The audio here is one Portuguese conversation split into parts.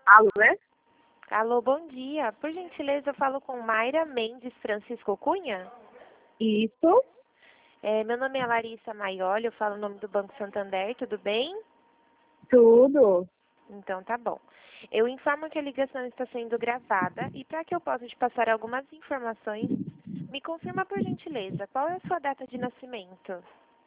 Alô, é? Alô, bom dia. Por gentileza, eu falo com Mayra Mendes Francisco Cunha. Isso, Meu nome é Larissa Maioli, eu falo o nome do Banco Santander, tudo bem? tudo. Então tá bom. Eu informo que a ligação está sendo gravada e para que eu possa te passar algumas informações, me confirma por gentileza, qual é a sua data de nascimento?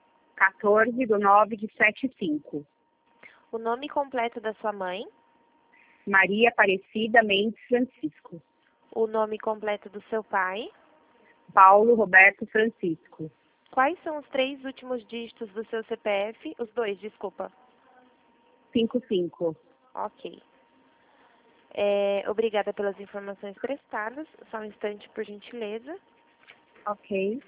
14/9/75. O nome completo da sua mãe? Maria Aparecida Mendes Francisco. O nome completo do seu pai? Paulo Roberto Francisco. Quais são os 3 últimos dígitos do seu CPF? Os 2, desculpa. 55. Ok. Obrigada pelas informações prestadas. Só um instante, por gentileza. Ok.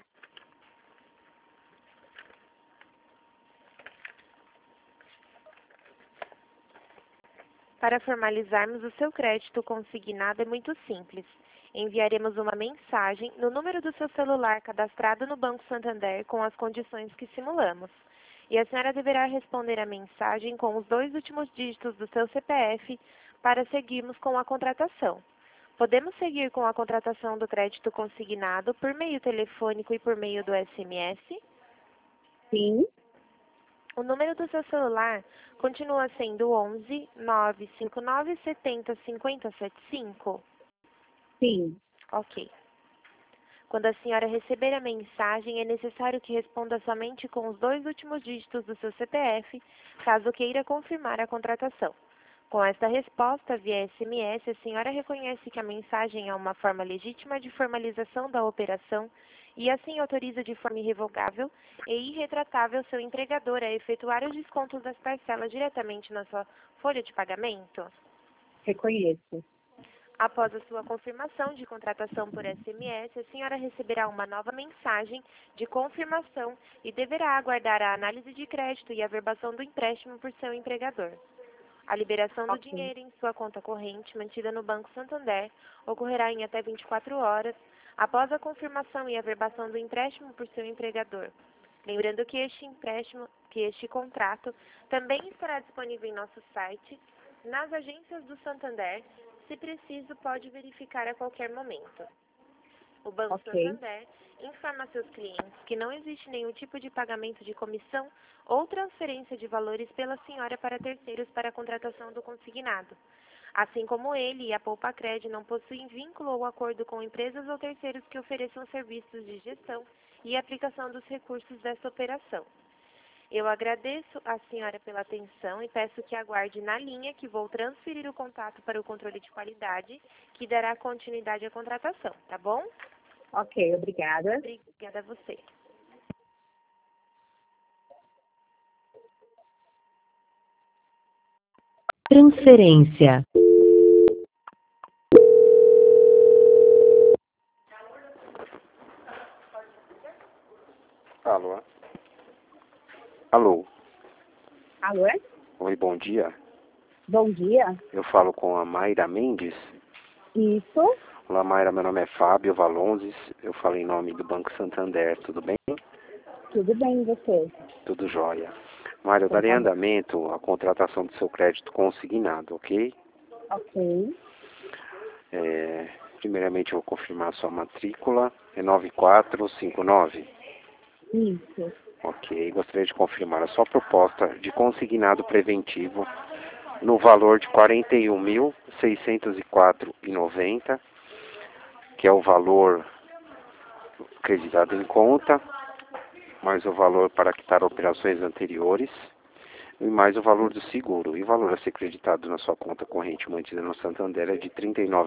Para formalizarmos o seu crédito consignado é muito simples. Enviaremos uma mensagem no número do seu celular cadastrado no Banco Santander com as condições que simulamos. E a senhora deverá responder a mensagem com os 2 últimos dígitos do seu CPF para seguirmos com a contratação. Podemos seguir com a contratação do crédito consignado por meio telefônico e por meio do SMS? Sim, O número do seu celular continua sendo 11 959 70 50 75? sim. Ok. Quando a senhora receber a mensagem, é necessário que responda somente com os 2 últimos dígitos do seu CPF, caso queira confirmar a contratação. Com esta resposta via SMS, a senhora reconhece que a mensagem é uma forma legítima de formalização da operação e assim autoriza de forma irrevogável e irretratável seu empregador a efetuar os descontos das parcelas diretamente na sua folha de pagamento? Reconheço. Após a sua confirmação de contratação por SMS, a senhora receberá uma nova mensagem de confirmação e deverá aguardar a análise de crédito e a verbação do empréstimo por seu empregador. A liberação do Ok. dinheiro em sua conta corrente, mantida no Banco Santander, ocorrerá em até 24 horas após a confirmação e a verbação do empréstimo por seu empregador. Lembrando que este contrato também estará disponível em nosso site, nas agências do Santander, se preciso, pode verificar a qualquer momento. O Banco Ok. Santander informa a seus clientes que não existe nenhum tipo de pagamento de comissão ou transferência de valores pela senhora para terceiros para a contratação do consignado. Assim como ele e a Poupacred não possuem vínculo ou acordo com empresas ou terceiros que ofereçam serviços de gestão e aplicação dos recursos dessa operação. Eu agradeço à senhora pela atenção e peço que aguarde na linha que vou transferir o contato para o controle de qualidade, que dará continuidade à contratação, tá bom? Ok, obrigada. Obrigada a você. Transferência. Alô? Alô? Alô, é? Oi, bom dia. Bom dia. Eu falo com a Mayra Mendes. Isso, Olá, Mayra, meu nome é Fábio Valonzes. Eu falo em nome do Banco Santander, tudo bem? tudo bem, e você? Tudo jóia. Mayra, eu Então darei tá bom. andamento à contratação do seu crédito consignado, ok? Ok, Primeiramente, eu vou confirmar a sua matrícula. É 9459. isso. Ok. Gostaria de confirmar a sua proposta de consignado preventivo no valor de R$ 41.604,90, que é o valor acreditado em conta, mais o valor para quitar operações anteriores, e mais o valor do seguro. E o valor a ser creditado na sua conta corrente mantida no Santander é de R$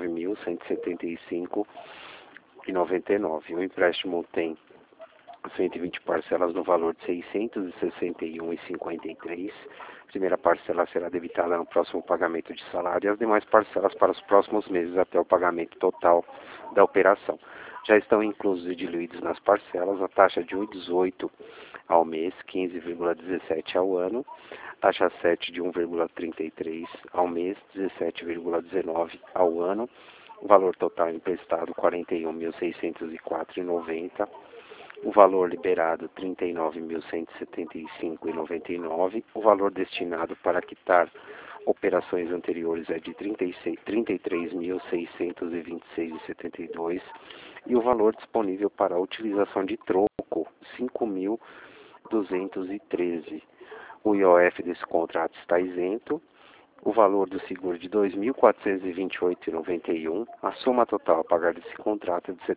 39.175,99. O empréstimo tem 120 parcelas no valor de R$ 661,53. A primeira parcela será debitada no próximo pagamento de salário e as demais parcelas para os próximos meses até o pagamento total da operação. Já estão inclusos e diluídos nas parcelas a taxa de 1,18 ao mês, 15,17 ao ano, taxa 7 de 1,33 ao mês, 17,19 ao ano, o valor total emprestado R$ 41.604,90, o valor liberado R$ 39.175,99, o valor destinado para quitar operações anteriores é de 33.626,72 e o valor disponível para a utilização de troco, 5.213. O IOF desse contrato está isento. O valor do seguro de R$ 2.428,91. A soma total a pagar desse contrato é de R$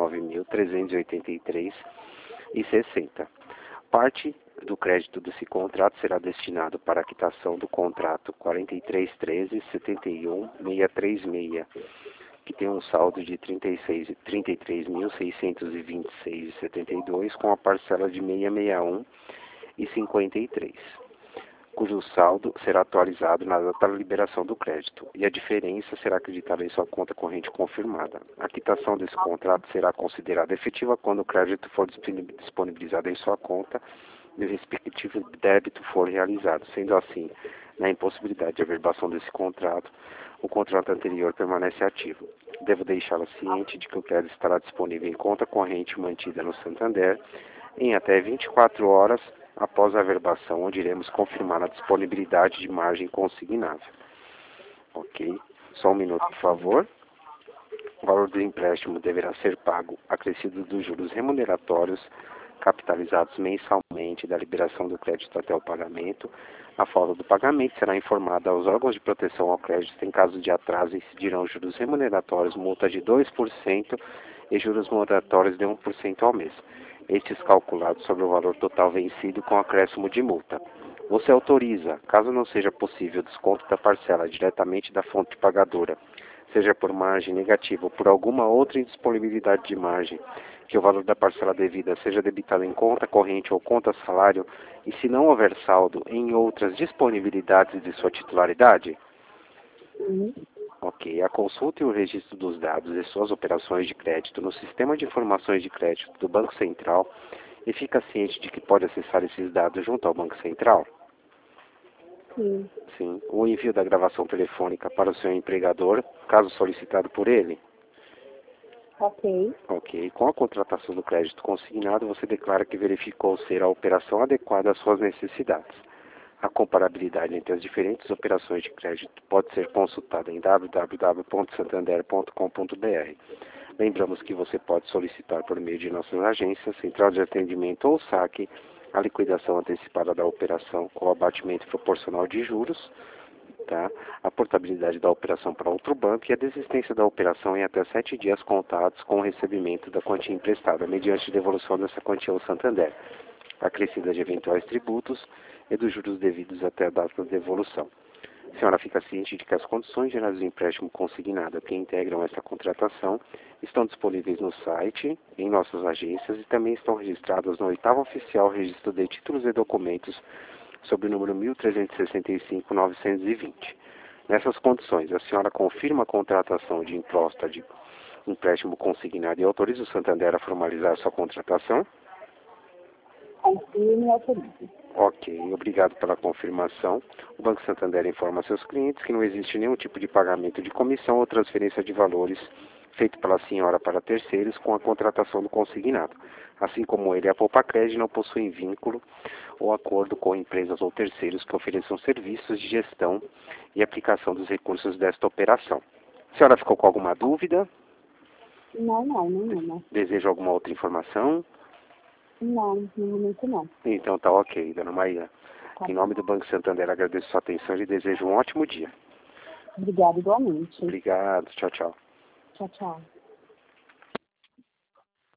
79.383,60. Parte do crédito desse contrato será destinado para a quitação do contrato 4313-71636, que tem um saldo de R$ 33.626,72, com a parcela de R$ 661,53, cujo saldo será atualizado na data da liberação do crédito, e a diferença será acreditada em sua conta corrente confirmada. A quitação desse contrato será considerada efetiva quando o crédito for disponibilizado em sua conta e o respectivo débito for realizado. Sendo assim, na impossibilidade de averbação desse contrato, o contrato anterior permanece ativo. Devo deixá-la ciente de que o crédito estará disponível em conta corrente mantida no Santander em até 24 horas após a averbação, onde iremos confirmar a disponibilidade de margem consignável. Ok? Só um minuto, por favor. O valor do empréstimo deverá ser pago acrescido dos juros remuneratórios capitalizados mensalmente da liberação do crédito até o pagamento. A falta do pagamento será informada aos órgãos de proteção ao crédito. Em caso de atraso, incidirão juros remuneratórios, multa de 2% e juros moratórios de 1% ao mês. Estes calculados sobre o valor total vencido com acréscimo de multa. Você autoriza, caso não seja possível, desconto da parcela diretamente da fonte pagadora, seja por margem negativa ou por alguma outra indisponibilidade de margem, que o valor da parcela devida seja debitado em conta corrente ou conta salário, e se não houver saldo, em outras disponibilidades de sua titularidade? Sim. Ok. A consulta e o registro dos dados e suas operações de crédito no Sistema de Informações de Crédito do Banco Central, e fica ciente de que pode acessar esses dados junto ao Banco Central? Sim. Sim. O envio da gravação telefônica para o seu empregador, caso solicitado por ele? Ok. Ok. Com a contratação do crédito consignado, você declara que verificou ser a operação adequada às suas necessidades. A comparabilidade entre as diferentes operações de crédito pode ser consultada em www.santander.com.br. Lembramos que você pode solicitar por meio de nossas agências, central de atendimento ou saque, a liquidação antecipada da operação com abatimento proporcional de juros, tá? A portabilidade da operação para outro banco e a desistência da operação em até 7 dias contados com o recebimento da quantia emprestada, mediante devolução dessa quantia ao Santander, acrescida de eventuais tributos e dos juros devidos até a data da devolução. A senhora fica ciente de que as condições gerais do empréstimo consignado que integram essa contratação estão disponíveis no site, em nossas agências, e também estão registradas no 8º Oficial Registro de Títulos e Documentos, sob o número 1365-920. Nessas condições, a senhora confirma a contratação de imposta de empréstimo consignado e autoriza o Santander a formalizar sua contratação? Confirme e autorize. Ok, obrigado pela confirmação. O Banco Santander informa seus clientes que não existe nenhum tipo de pagamento de comissão ou transferência de valores feito pela senhora para terceiros com a contratação do consignado. Assim como ele, a Poupacred não possui vínculo ou acordo com empresas ou terceiros que ofereçam serviços de gestão e aplicação dos recursos desta operação. A senhora ficou com alguma dúvida? Não, nenhuma. Deseja alguma outra informação? Não, no momento não. Então tá ok, dona Maíra. Em nome do Banco Santander, agradeço sua atenção e desejo um ótimo dia. Obrigada igualmente. Obrigado, tchau, tchau. Tchau, tchau.